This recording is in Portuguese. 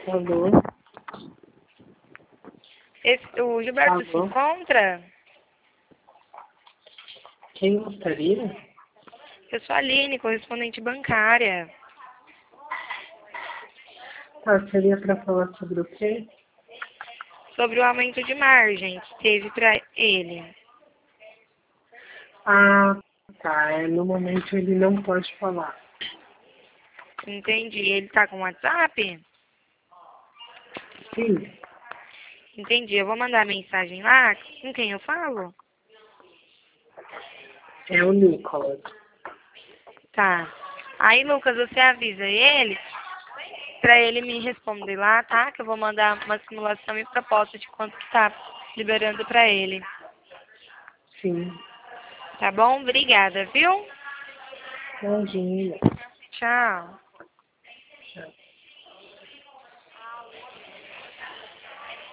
Alô? O Gilberto se Alô? encontra? Quem gostaria? Eu sou a Aline, correspondente bancária. Seria para falar sobre o quê? Sobre o aumento de margem que teve para ele. No momento ele não pode falar. Entendi. Ele tá com WhatsApp? Sim, Entendi. Eu vou mandar mensagem lá. Com quem eu falo? é o Nicolas. Tá. Aí, Lucas, você avisa ele pra ele me responder lá, tá? Que eu vou mandar uma simulação e proposta de quanto que tá liberando pra ele. Sim, Tá bom? Obrigada, viu? imagina. Tchau. Tchau.